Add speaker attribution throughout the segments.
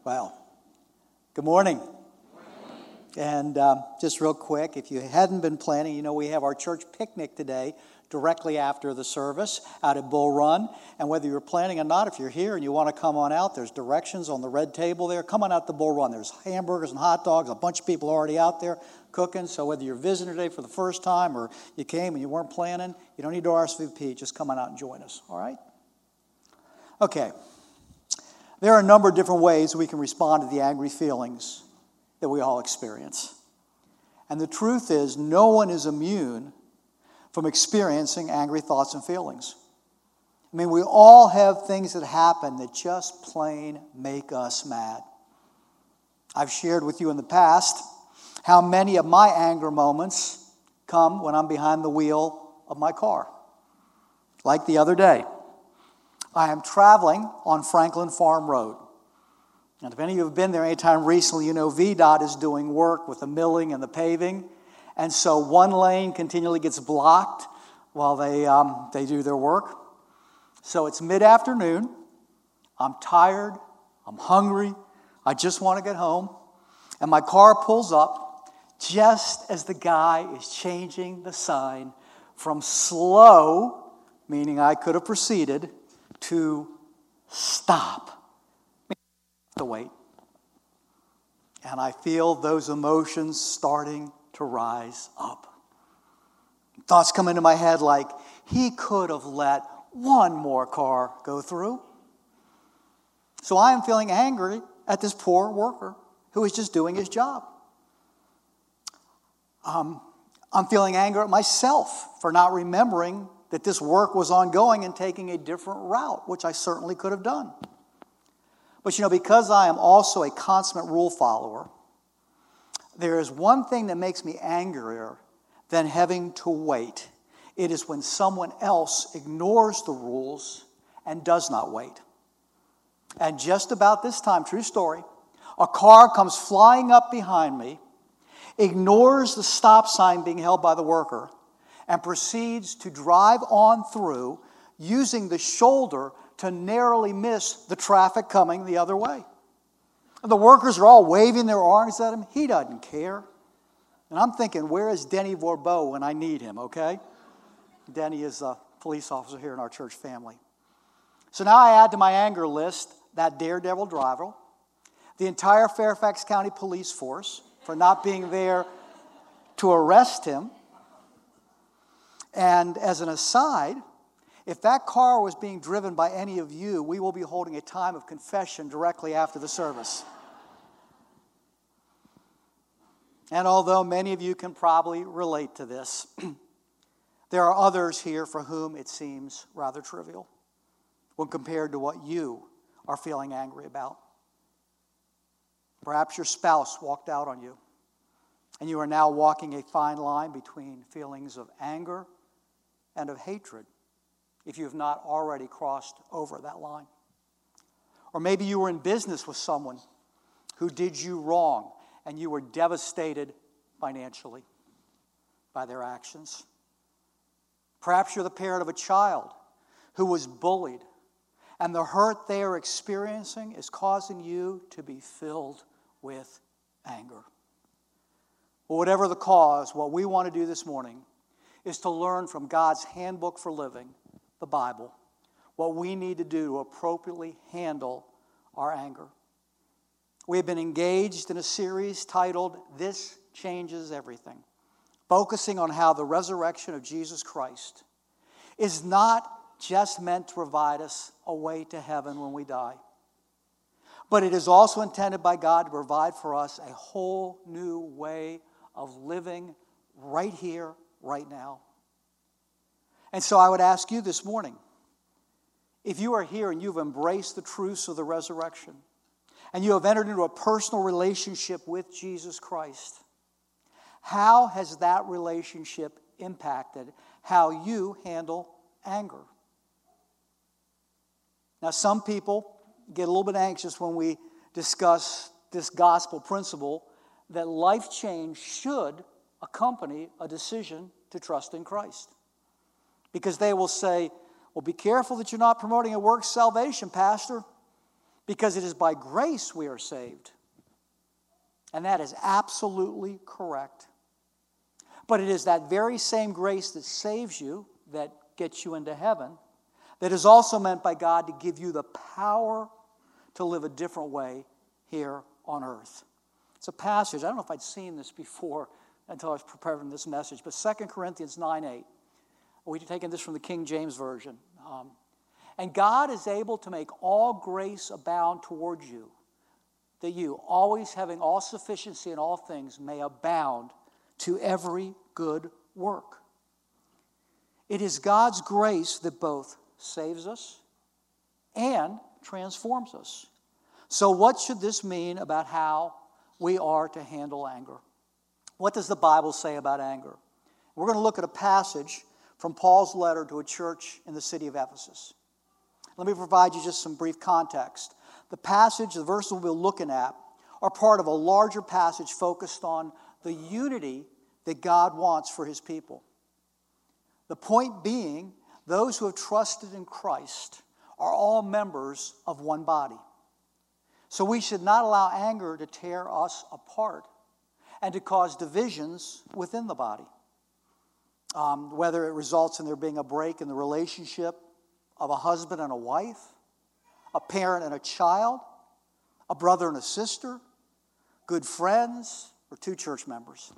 Speaker 1: Well, good morning. And just real quick, if you hadn't been planning, we have our church picnic today directly after the service out at Bull Run. And whether you're planning or not, if you're here and you want to come on out, there's directions on the red table there. Come on out to Bull Run. There's hamburgers and hot dogs. A bunch of people already out there cooking. So whether you're visiting today for the first time or you came and you weren't planning, you don't need to RSVP. Just come on out and join us. All right? Okay. There are a number of different ways we can respond to the angry feelings that we all experience. And the truth is, no one is immune from experiencing angry thoughts and feelings. I mean, we all have things that happen that just plain make us mad. I've shared with you in the past how many of my anger moments come when I'm behind the wheel of my car. Like the other day, I am traveling on Franklin Farm Road. And if any of you have been there anytime recently, you know VDOT is doing work with the milling and the paving. And so one lane continually gets blocked while they do their work. So it's mid-afternoon. I'm tired. I'm hungry. I just want to get home. And my car pulls up just as the guy is changing the sign from slow, meaning I could have proceeded, to stop. To wait. And I feel those emotions starting to rise up. Thoughts come into my head like, he could have let one more car go through. So I am feeling angry at this poor worker who is just doing his job. I'm feeling anger at myself for not remembering that this work was ongoing and taking a different route, which I certainly could have done. But because I am also a consummate rule follower, there is one thing that makes me angrier than having to wait. It is when someone else ignores the rules and does not wait. And just about this time, true story, a car comes flying up behind me, ignores the stop sign being held by the worker, and proceeds to drive on through using the shoulder to narrowly miss the traffic coming the other way. The workers are all waving their arms at him. He doesn't care. And I'm thinking, where is Denny Vorbeau when I need him, okay? Denny is a police officer here in our church family. So now I add to my anger list that daredevil driver, the entire Fairfax County police force for not being there to arrest him. And as an aside, if that car was being driven by any of you, we will be holding a time of confession directly after the service. And although many of you can probably relate to this, there are others here for whom it seems rather trivial when compared to what you are feeling angry about. Perhaps your spouse walked out on you, and you are now walking a fine line between feelings of anger and of hatred, if you have not already crossed over that line. Or maybe you were in business with someone who did you wrong and you were devastated financially by their actions. Perhaps you're the parent of a child who was bullied and the hurt they are experiencing is causing you to be filled with anger. Well, whatever the cause, what we want to do this morning is to learn from God's handbook for living, the Bible, what we need to do to appropriately handle our anger. We have been engaged in a series titled, This Changes Everything, focusing on how the resurrection of Jesus Christ is not just meant to provide us a way to heaven when we die, but it is also intended by God to provide for us a whole new way of living right here, right now. And so I would ask you this morning, if you are here and you've embraced the truths of the resurrection, and you have entered into a personal relationship with Jesus Christ, how has that relationship impacted how you handle anger? Now, some people get a little bit anxious when we discuss this gospel principle that life change should accompany a decision to trust in Christ. Because they will say, well, be careful that you're not promoting a works salvation, Pastor. because it is by grace we are saved. And that is absolutely correct. But it is that very same grace that saves you, that gets you into heaven, that is also meant by God to give you the power to live a different way here on earth. It's a passage, I don't know if I'd seen this before until I was preparing this message, but 2 Corinthians 9:8. We've taken this from the King James Version. And God is able to make all grace abound towards you, that you, always having all sufficiency in all things, may abound to every good work. It is God's grace that both saves us and transforms us. So what should this mean about how we are to handle anger? What does the Bible say about anger? We're going to look at a passage from Paul's letter to a church in the city of Ephesus. Let me provide you just some brief context. The passage, the verses we'll be looking at, are part of a larger passage focused on the unity that God wants for his people. The point being, those who have trusted in Christ are all members of one body. So we should not allow anger to tear us apart and to cause divisions within the body. Whether it results in there being a break in the relationship of a husband and a wife, a parent and a child, a brother and a sister, good friends, or two church members.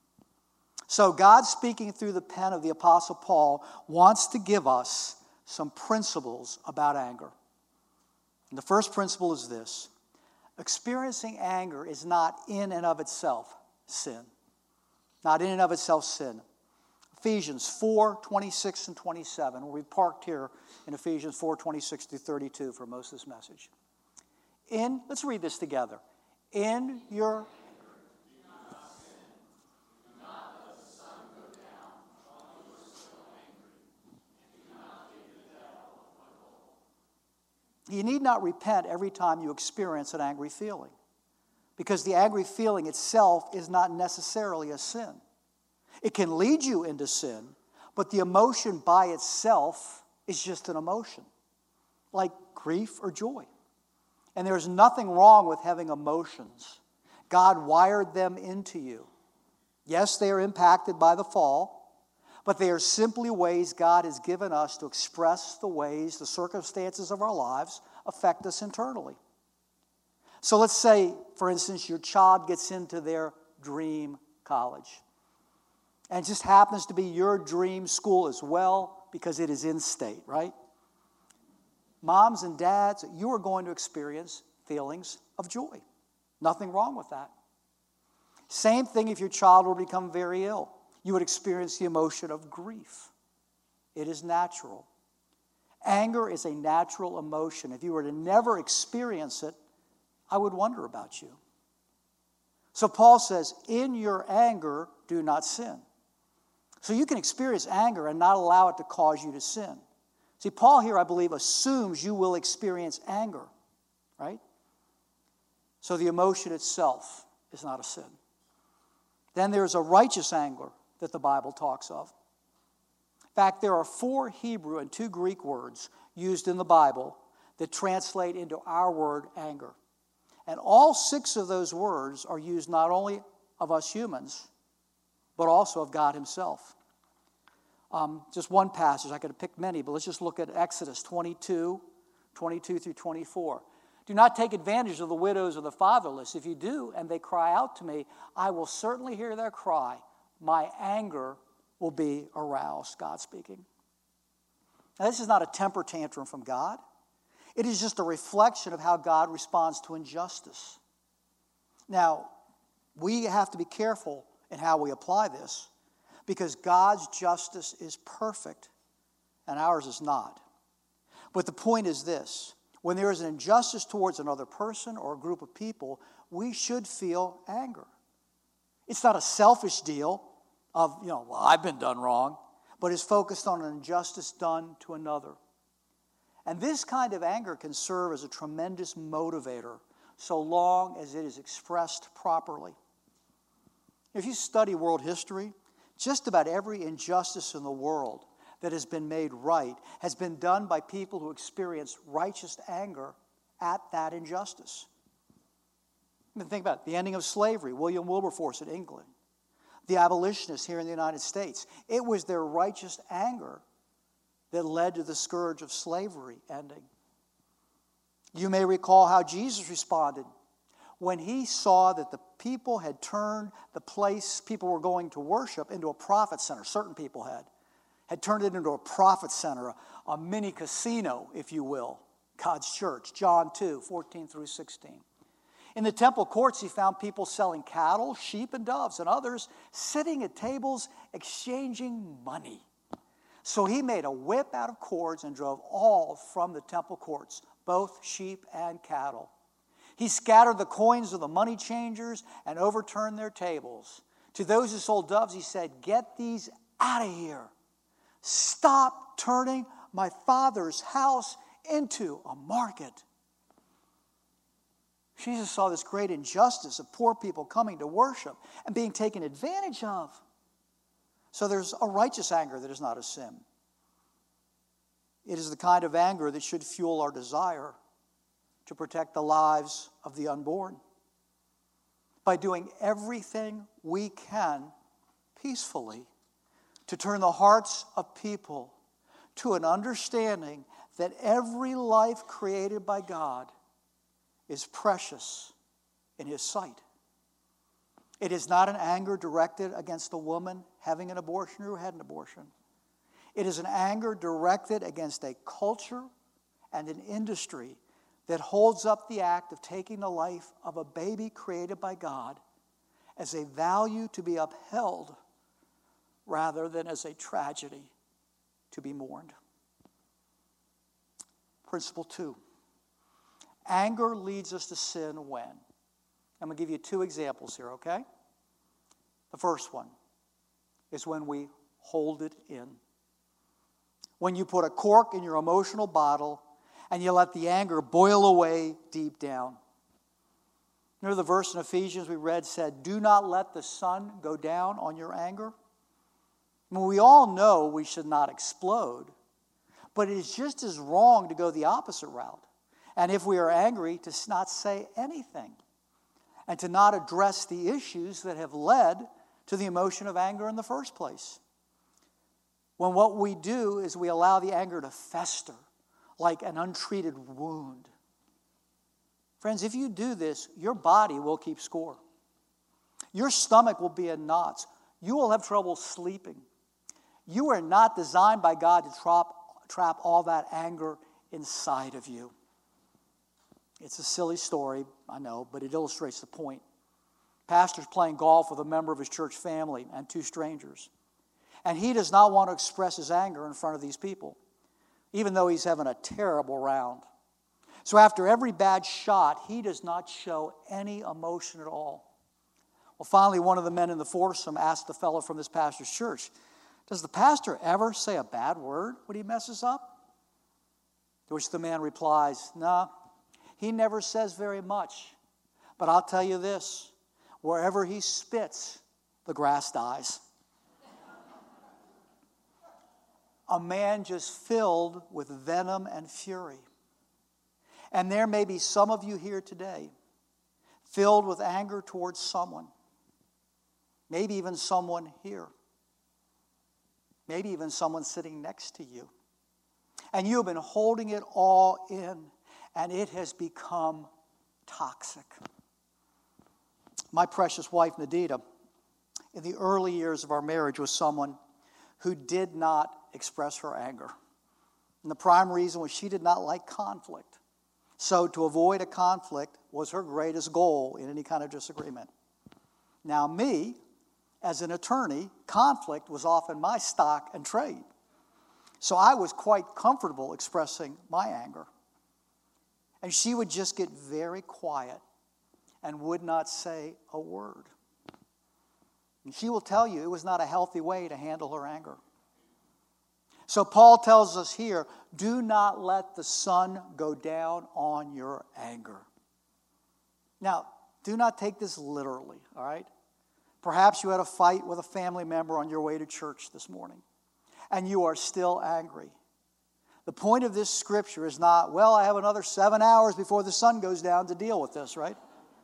Speaker 1: So God, speaking through the pen of the Apostle Paul, wants to give us some principles about anger. And the first principle is this: experiencing anger is not in and of itself sin. Not in and of itself sin. Ephesians 4:26 and 27. We've parked here in Ephesians 4:26 through 32 for most of this message. Let's read this together. In your You need not repent every time you experience an angry feeling, because the angry feeling itself is not necessarily a sin. It can lead you into sin, but the emotion by itself is just an emotion, like grief or joy. And there's nothing wrong with having emotions. God wired them into you. Yes, they are impacted by the fall, but they are simply ways God has given us to express the ways the circumstances of our lives affect us internally. So let's say, for instance, your child gets into their dream college. And it just happens to be your dream school as well because it is in-state, right? Moms and dads, you are going to experience feelings of joy. Nothing wrong with that. Same thing if your child were to become very ill. You would experience the emotion of grief. It is natural. Anger is a natural emotion. If you were to never experience it, I would wonder about you. So Paul says, in your anger, do not sin. So you can experience anger and not allow it to cause you to sin. See, Paul here, I believe, assumes you will experience anger, right? So the emotion itself is not a sin. Then there's a righteous anger that the Bible talks of. In fact, there are 4 Hebrew and 2 Greek words used in the Bible that translate into our word anger. And all 6 of those words are used not only of us humans, but also of God himself. Just one passage, I could have picked many, but let's just look at Exodus 22 through 24. Do not take advantage of the widows or the fatherless. If you do, and they cry out to me, I will certainly hear their cry. My anger will be aroused, God speaking. Now, this is not a temper tantrum from God. It is just a reflection of how God responds to injustice. Now, we have to be careful in how we apply this, because God's justice is perfect and ours is not. But the point is this: when there is an injustice towards another person or a group of people, we should feel anger. It's not a selfish deal of, well, I've been done wrong, but it's focused on an injustice done to another. And this kind of anger can serve as a tremendous motivator so long as it is expressed properly. If you study world history, just about every injustice in the world that has been made right has been done by people who experience righteous anger at that injustice. I mean, think about it. The ending of slavery, William Wilberforce in England, the abolitionists here in the United States. It was their righteous anger that led to the scourge of slavery ending. You may recall how Jesus responded when he saw that the people had turned the place people were going to worship into a profit center. Certain people had turned it into a profit center, a mini casino, if you will. God's church, John 2, 14 through 16. In the temple courts, he found people selling cattle, sheep, and doves, and others sitting at tables exchanging money. So he made a whip out of cords and drove all from the temple courts, both sheep and cattle. He scattered the coins of the money changers and overturned their tables. To those who sold doves, he said, "Get these out of here. Stop turning my Father's house into a market." Jesus saw this great injustice of poor people coming to worship and being taken advantage of. So there's a righteous anger that is not a sin. It is the kind of anger that should fuel our desire to protect the lives of the unborn by doing everything we can peacefully to turn the hearts of people to an understanding that every life created by God is precious in His sight. It is not an anger directed against a woman having an abortion or who had an abortion. It is an anger directed against a culture and an industry that holds up the act of taking the life of a baby created by God as a value to be upheld rather than as a tragedy to be mourned. Principle 2. Anger leads us to sin when? I'm going to give you 2 examples here, okay? The first one is when we hold it in. When you put a cork in your emotional bottle and you let the anger boil away deep down. Remember the verse in Ephesians we read said, "Do not let the sun go down on your anger." I mean, we all know we should not explode, but it is just as wrong to go the opposite route. And if we are angry, to not say anything and to not address the issues that have led to the emotion of anger in the first place. When what we do is we allow the anger to fester like an untreated wound. Friends, if you do this, your body will keep score. Your stomach will be in knots. You will have trouble sleeping. You are not designed by God to trap all that anger inside of you. It's a silly story, I know, but it illustrates the point. Pastor's playing golf with a member of his church family and 2 strangers. And he does not want to express his anger in front of these people, even though he's having a terrible round. So after every bad shot, he does not show any emotion at all. Well, finally, one of the men in the foursome asked the fellow from this pastor's church, "Does the pastor ever say a bad word when he messes up?" To which the man replies, "No, he never says very much. But I'll tell you this, wherever he spits, the grass dies." A man just filled with venom and fury. And there may be some of you here today filled with anger towards someone. Maybe even someone here. Maybe even someone sitting next to you. And you have been holding it all in, and it has become toxic. My precious wife, Nadita, in the early years of our marriage was someone who did not express her anger. And the prime reason was she did not like conflict. So to avoid a conflict was her greatest goal in any kind of disagreement. Now me, as an attorney, conflict was often my stock and trade. So I was quite comfortable expressing my anger. And she would just get very quiet and would not say a word. And she will tell you it was not a healthy way to handle her anger. So Paul tells us here, do not let the sun go down on your anger. Now, do not take this literally, all right? Perhaps you had a fight with a family member on your way to church this morning, and you are still angry. The point of this scripture is not, well, I have another 7 hours before the sun goes down to deal with this, right?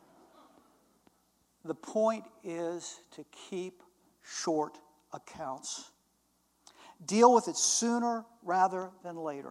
Speaker 1: The point is to keep short accounts. Deal with it sooner rather than later.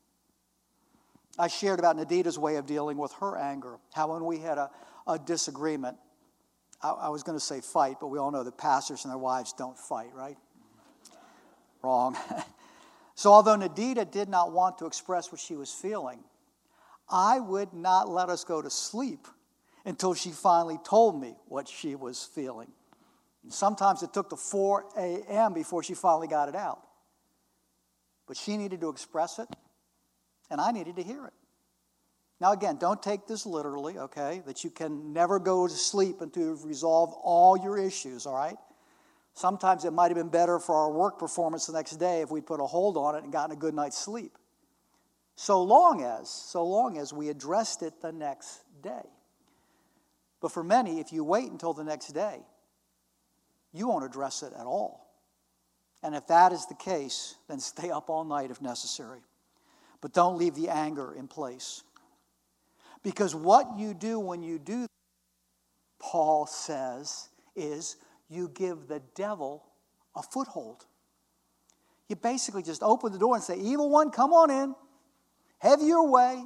Speaker 1: I shared about Nadita's way of dealing with her anger. How when we had a disagreement, I was going to say fight, but we all know that pastors and their wives don't fight, right? Wrong. So although Nadita did not want to express what she was feeling, I would not let us go to sleep until she finally told me what she was feeling. And sometimes it took to 4 a.m. before she finally got it out. But she needed to express it, and I needed to hear it. Now again, don't take this literally, okay? That you can never go to sleep until you've resolved all your issues, all right? Sometimes it might have been better for our work performance the next day if we put a hold on it and gotten a good night's sleep. So long as we addressed it the next day. But for many, if you wait until the next day, you won't address it at all. And if that is the case, then stay up all night if necessary. But don't leave the anger in place. Because what you do when you do, Paul says, is you give the devil a foothold. You basically just open the door and say, evil one, come on in. Have your way.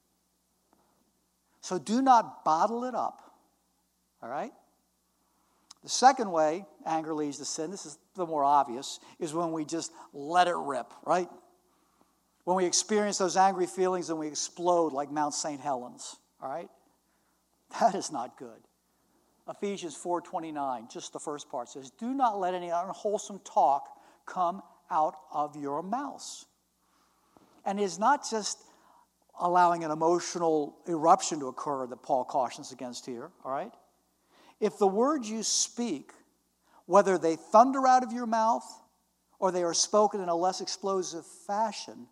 Speaker 1: So do not bottle it up. All right? The second way anger leads to sin, this is the more obvious, is when we just let it rip, right? When we experience those angry feelings and we explode like Mount St. Helens, all right? That is not good. Ephesians 4:29, just the first part, says, do not let any unwholesome talk come out of your mouths. And it is not just allowing an emotional eruption to occur that Paul cautions against here, all right? If the words you speak, whether they thunder out of your mouth or they are spoken in a less explosive fashion,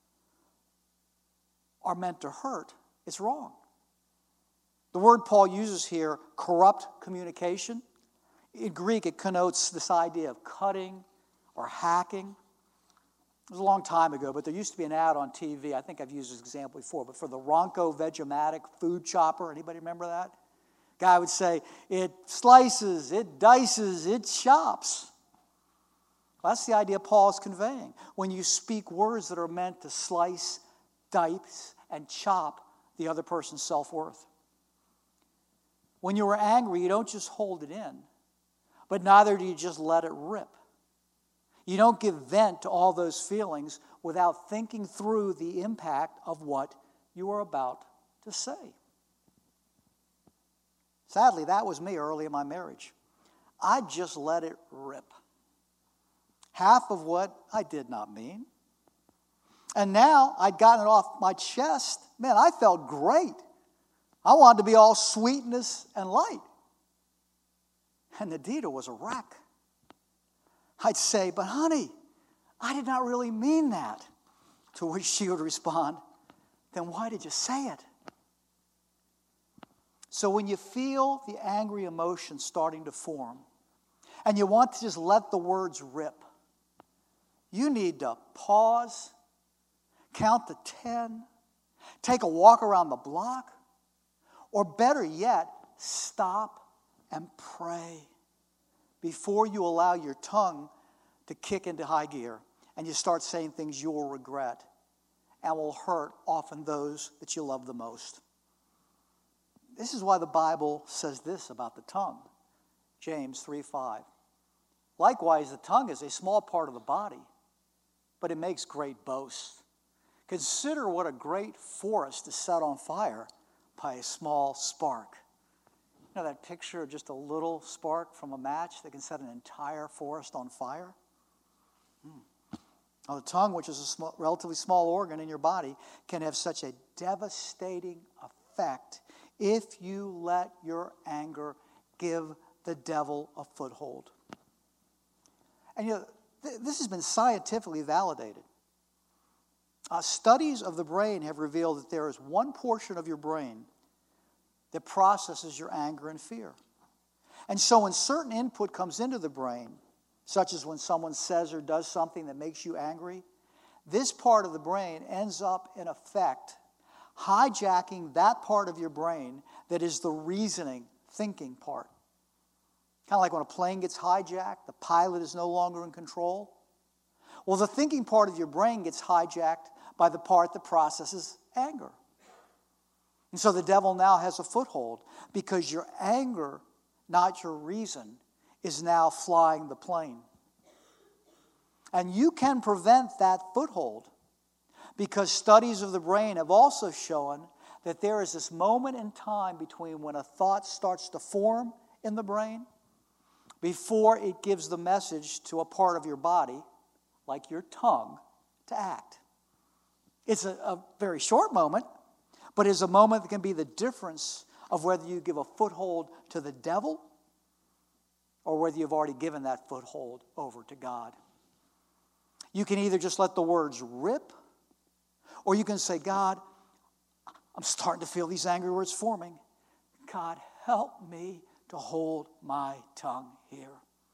Speaker 1: are meant to hurt, it's wrong. The word Paul uses here, corrupt communication. In Greek, it connotes this idea of cutting or hacking. It was a long time ago, but there used to be an ad on TV. I think I've used this example before, but for the Ronco Vegematic food chopper. Anybody remember that? Guy would say, it slices, it dices, it chops. Well, that's the idea Paul's conveying. When you speak words that are meant to slice, dice, and chop the other person's self-worth. When you are angry, you don't just hold it in, but neither do you just let it rip. You don't give vent to all those feelings without thinking through the impact of what you are about to say. Sadly, that was me early in my marriage. I just let it rip. Half of what I did not mean. And now I'd gotten it off my chest. Man, I felt great. I wanted to be all sweetness and light. And Nadita was a wreck. I'd say, but honey, I did not really mean that. To which she would respond, then why did you say it? So when you feel the angry emotion starting to form, and you want to just let the words rip, you need to pause, count to 10, take a walk around the block, or better yet, stop and pray before you allow your tongue to kick into high gear and you start saying things you will regret and will hurt often those that you love the most. This is why the Bible says this about the tongue. James 3:5. Likewise, the tongue is a small part of the body, but it makes great boasts. Consider what a great forest is set on fire by a small spark. You know that picture of just a little spark from a match that can set an entire forest on fire? Now, the tongue, which is a relatively small organ in your body, can have such a devastating effect if you let your anger give the devil a foothold. And you know, this has been scientifically validated. Studies of the brain have revealed that there is one portion of your brain that processes your anger and fear. And so when certain input comes into the brain, such as when someone says or does something that makes you angry, this part of the brain ends up, in effect, hijacking that part of your brain that is the reasoning, thinking part. Kind of like when a plane gets hijacked, the pilot is no longer in control. Well, the thinking part of your brain gets hijacked by the part that processes anger. And so the devil now has a foothold because your anger, not your reason, is now flying the plane. And you can prevent that foothold because studies of the brain have also shown that there is this moment in time between when a thought starts to form in the brain before it gives the message to a part of your body, like your tongue, to act. It's a very short moment, but it's a moment that can be the difference of whether you give a foothold to the devil or whether you've already given that foothold over to God. You can either just let the words rip, or you can say, God, I'm starting to feel these angry words forming. God, help me to hold my tongue here.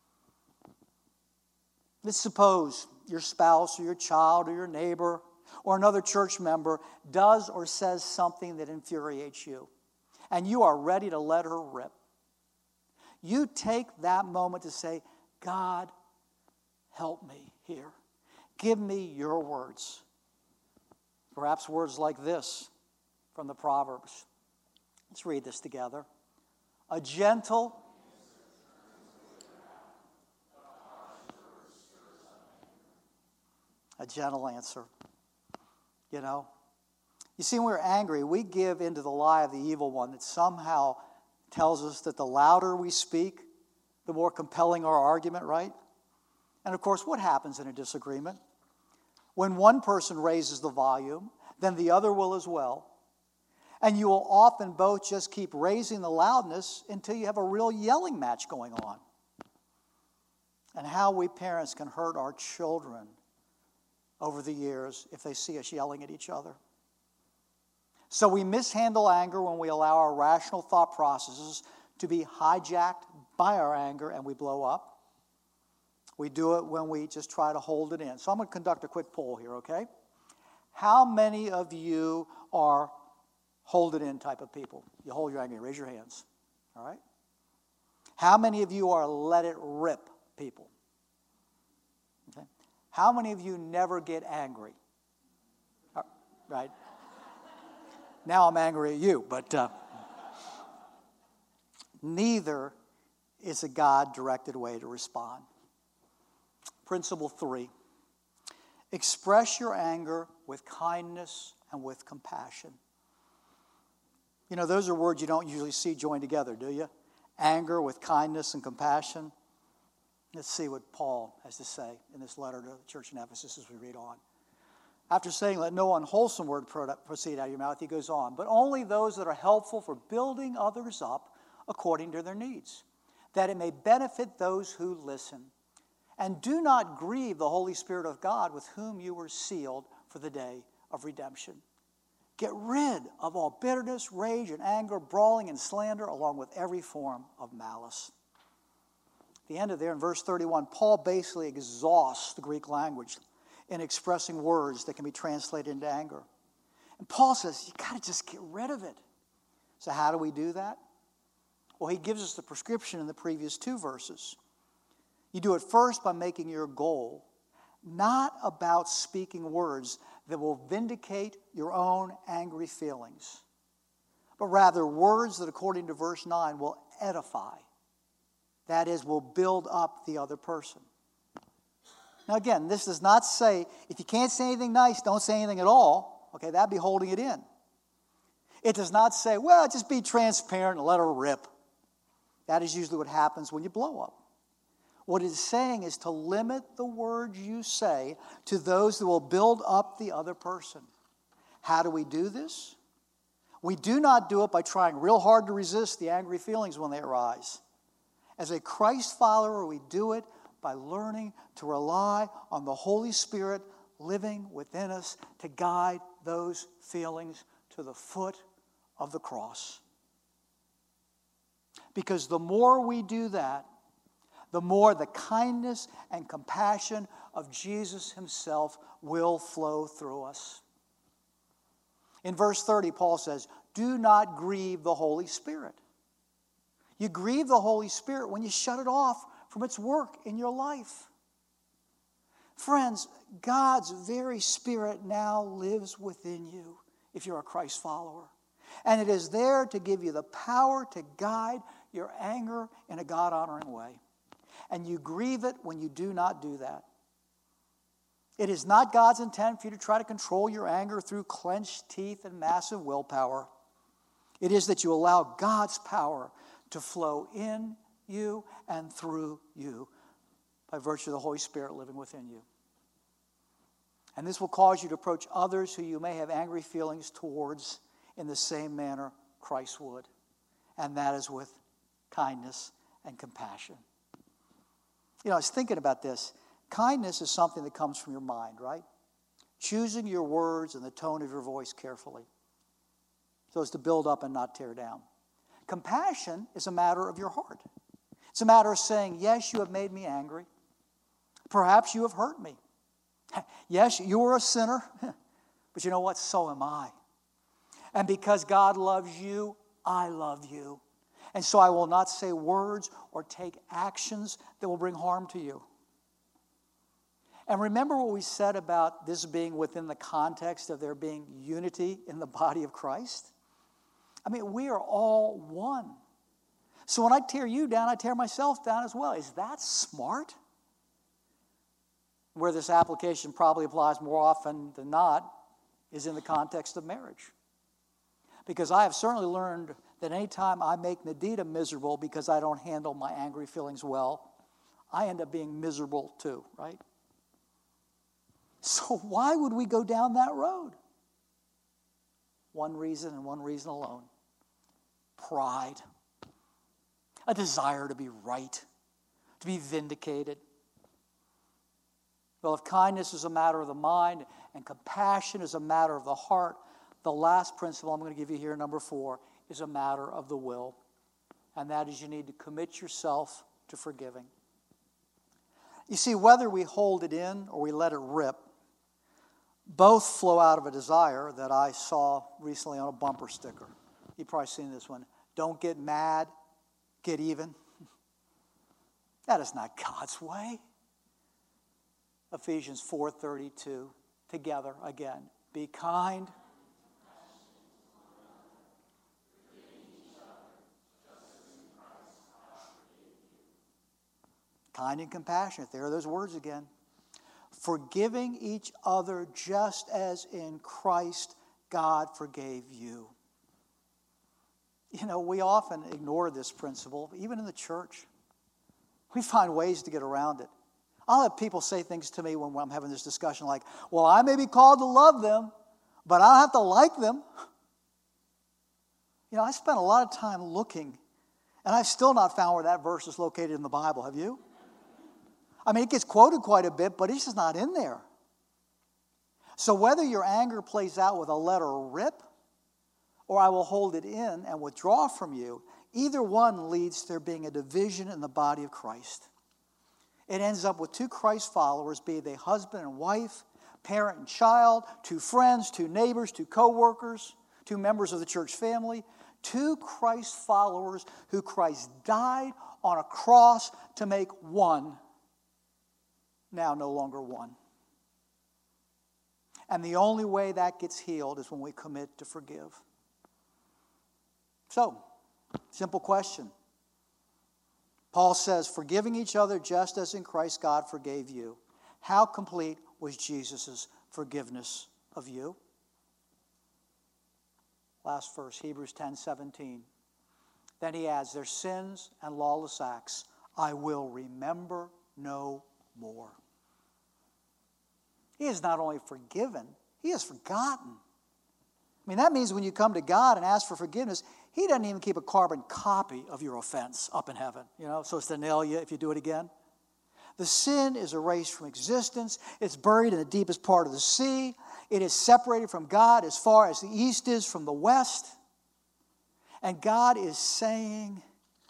Speaker 1: Let's suppose your spouse or your child or your neighbor or another church member does or says something that infuriates you, and you are ready to let her rip. You take that moment to say, God, help me here. Give me your words. Perhaps words like this from the Proverbs. Let's read this together. A gentle answer. You see, when we're angry, we give into the lie of the evil one that somehow tells us that the louder we speak, the more compelling our argument, right? And of course, what happens in a disagreement? When one person raises the volume, then the other will as well. And you will often both just keep raising the loudness until you have a real yelling match going on. And how we parents can hurt our children over the years if they see us yelling at each other. So we mishandle anger when we allow our rational thought processes to be hijacked by our anger and we blow up. We do it when we just try to hold it in. So I'm going to conduct a quick poll here, okay? How many of you are hold it in type of people? You hold your anger, raise your hands, all right? How many of you are let it rip people? Okay. How many of you never get angry? Right? Now I'm angry at you, but neither is a God-directed way to respond. Principle 3, express your anger with kindness and with compassion. Those are words you don't usually see joined together, do you? Anger with kindness and compassion. Let's see what Paul has to say in this letter to the church in Ephesus as we read on. After saying, let no unwholesome word proceed out of your mouth, he goes on, but only those that are helpful for building others up according to their needs, that it may benefit those who listen. And do not grieve the Holy Spirit of God with whom you were sealed for the day of redemption. Get rid of all bitterness, rage, and anger, brawling and slander, along with every form of malice. At the end of there, in verse 31, Paul basically exhausts the Greek language in expressing words that can be translated into anger. And Paul says, you got to just get rid of it. So how do we do that? Well, he gives us the prescription in the previous 2 verses. You do it first by making your goal not about speaking words that will vindicate your own angry feelings, but rather words that, according to verse 9, will edify. That is, will build up the other person. Now again, this does not say, if you can't say anything nice, don't say anything at all. Okay, that'd be holding it in. It does not say, well, just be transparent and let her rip. That is usually what happens when you blow up. What it's saying is to limit the words you say to those that will build up the other person. How do we do this? We do not do it by trying real hard to resist the angry feelings when they arise. As a Christ follower, we do it by learning to rely on the Holy Spirit living within us to guide those feelings to the foot of the cross. Because the more we do that, the more the kindness and compassion of Jesus himself will flow through us. In verse 30, Paul says, do not grieve the Holy Spirit. You grieve the Holy Spirit when you shut it off from its work in your life. Friends, God's very Spirit now lives within you if you're a Christ follower. And it is there to give you the power to guide your anger in a God-honoring way. And you grieve it when you do not do that. It is not God's intent for you to try to control your anger through clenched teeth and massive willpower. It is that you allow God's power to flow in you and through you by virtue of the Holy Spirit living within you. And this will cause you to approach others who you may have angry feelings towards in the same manner Christ would. And that is with kindness and compassion. You know, I was thinking about this. Kindness is something that comes from your mind, right? Choosing your words and the tone of your voice carefully so as to build up and not tear down. Compassion is a matter of your heart. It's a matter of saying, yes, you have made me angry. Perhaps you have hurt me. Yes, you are a sinner, but you know what? So am I. And because God loves you, I love you. And so I will not say words or take actions that will bring harm to you. And remember what we said about this being within the context of there being unity in the body of Christ? I mean, we are all one. So when I tear you down, I tear myself down as well. Is that smart? Where this application probably applies more often than not is in the context of marriage. Because I have certainly learned that anytime I make Nadita miserable because I don't handle my angry feelings well, I end up being miserable too, right? So why would we go down that road? One reason and one reason alone. Pride. A desire to be right, to be vindicated. Well, if kindness is a matter of the mind and compassion is a matter of the heart, the last principle I'm going to give you here, number 4, is a matter of the will. And that is you need to commit yourself to forgiving. You see, whether we hold it in or we let it rip, both flow out of a desire that I saw recently on a bumper sticker. You've probably seen this one. Don't get mad, get even. That is not God's way. Ephesians 4:32, together again. Be kind. Kind and compassionate. There are those words again. Forgiving each other just as in Christ God forgave you. You know, we often ignore this principle, even in the church. We find ways to get around it. I'll have people say things to me when I'm having this discussion like, well, I may be called to love them, but I don't have to like them. You know, I spent a lot of time looking, and I've still not found where that verse is located in the Bible. Have you? I mean, it gets quoted quite a bit, but it's just not in there. So whether your anger plays out with a letter rip, or I will hold it in and withdraw from you, either one leads to there being a division in the body of Christ. It ends up with two Christ followers, be they husband and wife, parent and child, two friends, two neighbors, two co-workers, two members of the church family, two Christ followers who Christ died on a cross to make one, now no longer one. And the only way that gets healed is when we commit to forgive. So, simple question. Paul says, forgiving each other just as in Christ God forgave you. How complete was Jesus' forgiveness of you? Last verse, Hebrews 10:17. Then he adds, their sins and lawless acts I will remember no more. He is not only forgiven, he has forgotten. I mean, that means when you come to God and ask for forgiveness, he doesn't even keep a carbon copy of your offense up in heaven, you know, so as to nail you if you do it again. The sin is erased from existence. It's buried in the deepest part of the sea. It is separated from God as far as the east is from the west. And God is saying,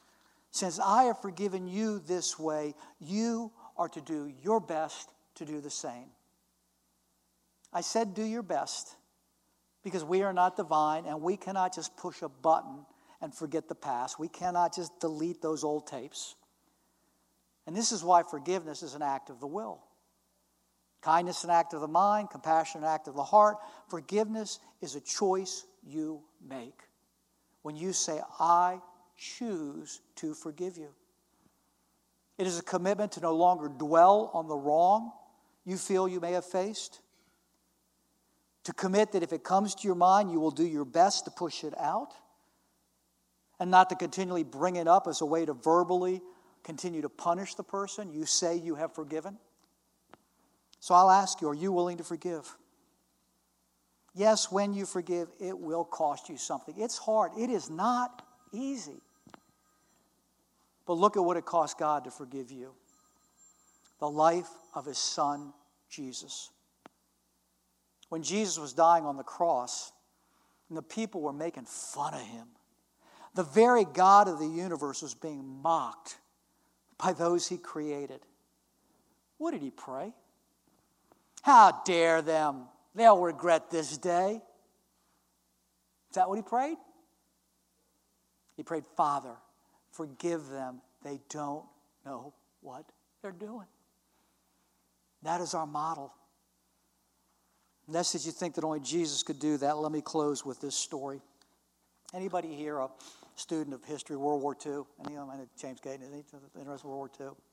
Speaker 1: Since I have forgiven you this way, you are to do your best to do the same. I said do your best because we are not divine and we cannot just push a button and forget the past. We cannot just delete those old tapes. And this is why forgiveness is an act of the will. Kindness, an act of the mind. Compassion, an act of the heart. Forgiveness is a choice you make. When you say, I choose to forgive you. It is a commitment to no longer dwell on the wrong you feel you may have faced. To commit that if it comes to your mind, you will do your best to push it out. And not to continually bring it up as a way to verbally continue to punish the person you say you have forgiven. So I'll ask you, are you willing to forgive? Yes, when you forgive, it will cost you something. It's hard. It is not easy. But look at what it cost God to forgive you. The life of his son, Jesus. When Jesus was dying on the cross, and the people were making fun of him, the very God of the universe was being mocked by those he created. What did he pray? How dare them? They'll regret this day. Is that what he prayed? He prayed, Father, forgive them. They don't know what they're doing. That is our model. Unless that you think that only Jesus could do that, let me close with this story. Anybody here a student of history, World War II? Anyone? I know James Gaten, is he interested in World War II?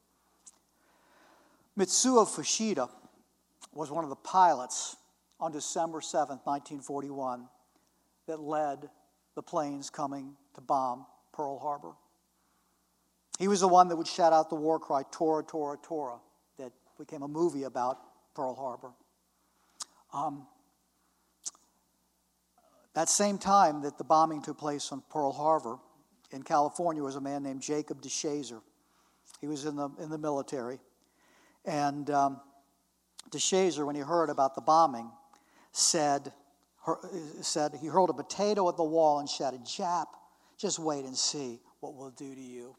Speaker 1: Mitsuo Fuchida was one of the pilots on December 7th, 1941, that led the planes coming to bomb Pearl Harbor. He was the one that would shout out the war cry, Tora, Tora, Tora, that became a movie about Pearl Harbor. That same time that the bombing took place on Pearl Harbor in California was a man named Jacob DeShazer. He was in the military. And DeShazer, when he heard about the bombing, said he hurled a potato at the wall and shouted, Jap, just wait and see what we'll do to you.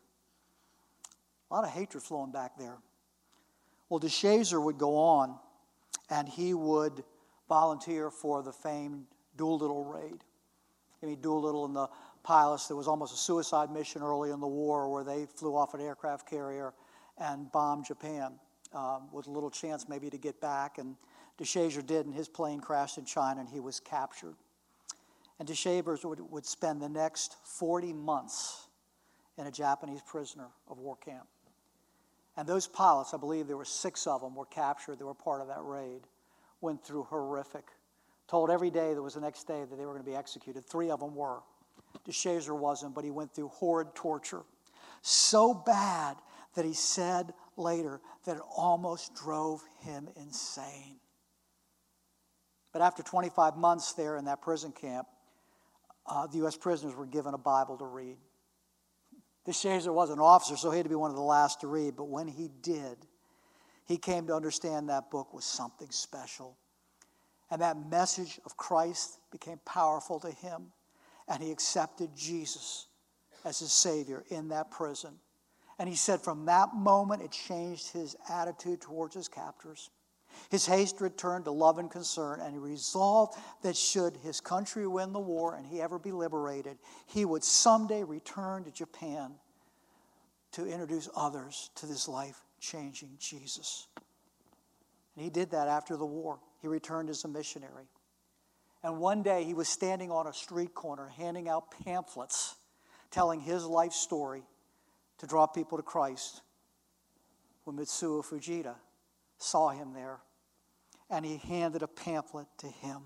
Speaker 1: A lot of hatred flowing back there. Well, DeShazer would go on and he would volunteer for the famed Doolittle raid. Doolittle and the pilots, there was almost a suicide mission early in the war where they flew off an aircraft carrier and bombed Japan with little chance maybe to get back. And DeShazer did, and his plane crashed in China and he was captured. And DeShazer would spend the next 40 months in a Japanese prisoner of war camp. And those pilots, I believe there were 6 of them, were captured. They were part of that raid. Went through horrific. Told every day there was the next day that they were going to be executed. 3 of them were. DeShazer wasn't, but he went through horrid torture. So bad that he said later that it almost drove him insane. But after 25 months there in that prison camp, the U.S. prisoners were given a Bible to read. DeShazer wasn't an officer, so he had to be one of the last to read. But when he did, he came to understand that book was something special. And that message of Christ became powerful to him. And he accepted Jesus as his Savior in that prison. And he said from that moment, it changed his attitude towards his captors. His hatred turned to love and concern, and he resolved that should his country win the war and he ever be liberated, he would someday return to Japan to introduce others to this life-changing Jesus. And he did that after the war. He returned as a missionary. And one day he was standing on a street corner handing out pamphlets telling his life story to draw people to Christ when Mitsuo Fuchida saw him there, and he handed a pamphlet to him.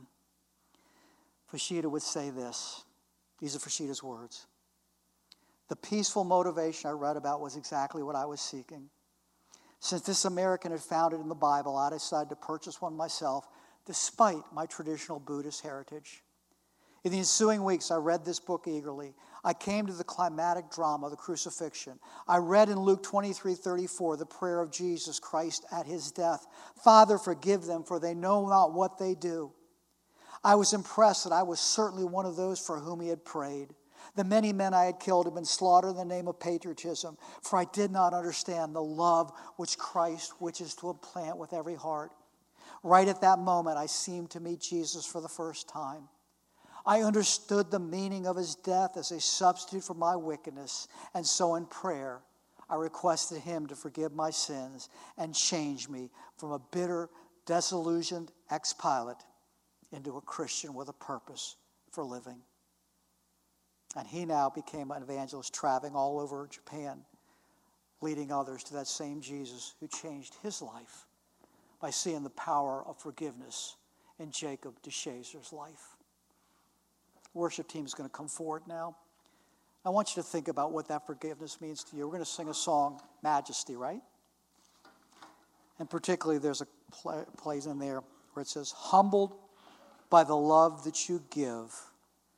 Speaker 1: Fuchida would say this. These are Fushida's words. The peaceful motivation I read about was exactly what I was seeking. Since this American had found it in the Bible, I decided to purchase one myself, despite my traditional Buddhist heritage. In the ensuing weeks, I read this book eagerly. I came to the climatic drama, the crucifixion. I read in Luke 23:34, the prayer of Jesus Christ at his death. Father, forgive them, for they know not what they do. I was impressed that I was certainly one of those for whom he had prayed. The many men I had killed had been slaughtered in the name of patriotism, for I did not understand the love which Christ wishes to implant with every heart. Right at that moment, I seemed to meet Jesus for the first time. I understood the meaning of his death as a substitute for my wickedness, and so in prayer, I requested him to forgive my sins and change me from a bitter, disillusioned ex-pilot into a Christian with a purpose for living. And he now became an evangelist traveling all over Japan, leading others to that same Jesus who changed his life by seeing the power of forgiveness in Jacob DeShazer's life. The worship team is going to come forward now. I want you to think about what that forgiveness means to you. We're going to sing a song, Majesty, right? And particularly there's a place in there where it says, humbled by the love that you give,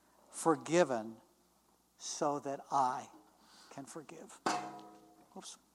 Speaker 1: forgiven so that I can forgive. Oops.